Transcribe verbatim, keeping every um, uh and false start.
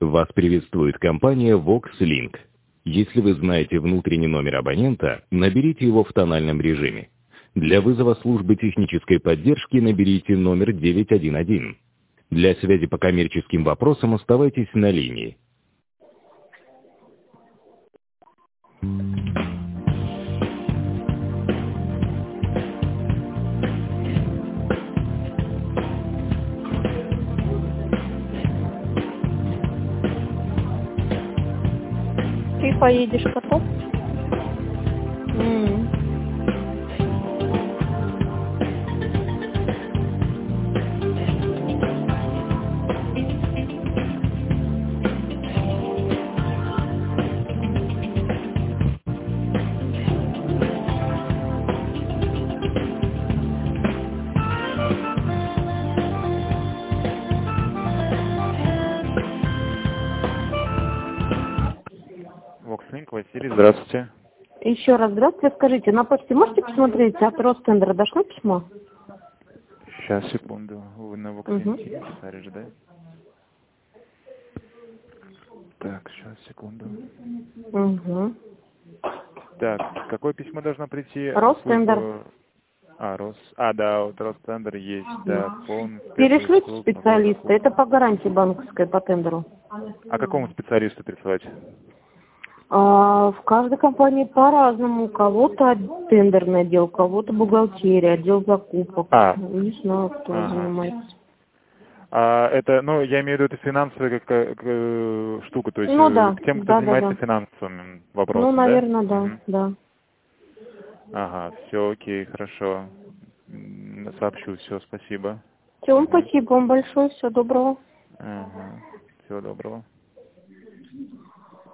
Вас приветствует компания VoxLink. Если вы знаете внутренний номер абонента, наберите его в тональном режиме. Для вызова службы технической поддержки наберите номер девять один один. Для связи по коммерческим вопросам оставайтесь на линии. Ты поедешь потом? М. VoxLink, Василий, здравствуйте. Еще раз здравствуйте. Скажите, на почте можете посмотреть, от Ростендера дошло письмо? Сейчас, секунду. Вы на VoxLink Угу. писали же, да? Так, сейчас, секунду. Угу. Так, какое письмо должно прийти? Ростендер. Служба- А, Рос... а, да, вот Ростендер есть, да, полный спектр Перешлите услуг, специалиста. набор Это по гарантии банковской по тендеру. услуг. А какому специалисту присылать? А, в каждой компании по-разному. У кого-то тендерный отдел, у кого-то бухгалтерия, отдел закупок. А. Не знаю, кто Ага. занимается. А это, ну, я имею в виду, это финансовая как, как, э, штука, то есть Ну э, да, к тем, кто да, да, занимается да. финансовыми вопросами, Ну, да? наверное, да, Мгм. да. Ага, все, окей, хорошо. М, Сообщу, все, спасибо. Все, Мгм. спасибо вам большое, всего доброго. Ага, всего доброго.